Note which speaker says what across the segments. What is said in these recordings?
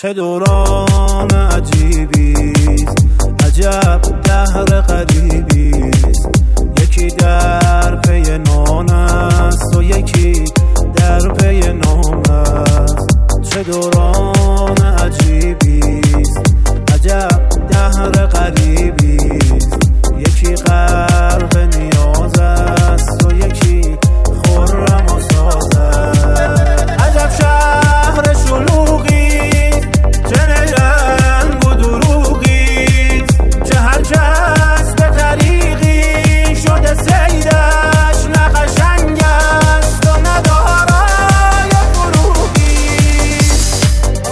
Speaker 1: چه دوران عجیبیست، عجب دهر غریبیست. یکی در پی نان است و یکی در پی نام است. چه دوران عجیبیست، عجب دهر غریبیست. یکی غرق نیاز است و یکی خرم و ساز است. عجب شهر شلوغیست، چه رنگ و دروغیست. چه هر کس به طریقی شده سیدش، نه قشنگ است و نه دارای فروغیست.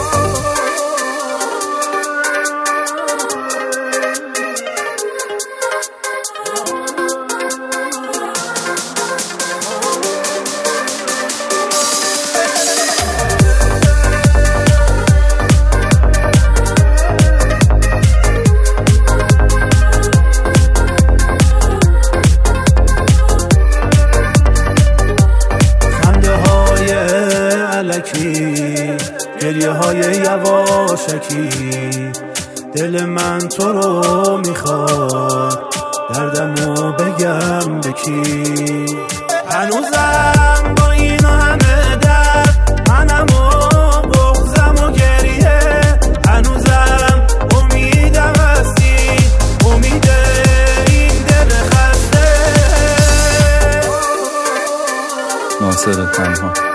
Speaker 1: گریه های یواشکی، دل من تو رو میخواد، دردمو بگم بکی. هنوزم با این همه درد، منم و بغضم و گریه، هنوزم امیدم هستی، امید این دل خسته.
Speaker 2: ناصر تنها.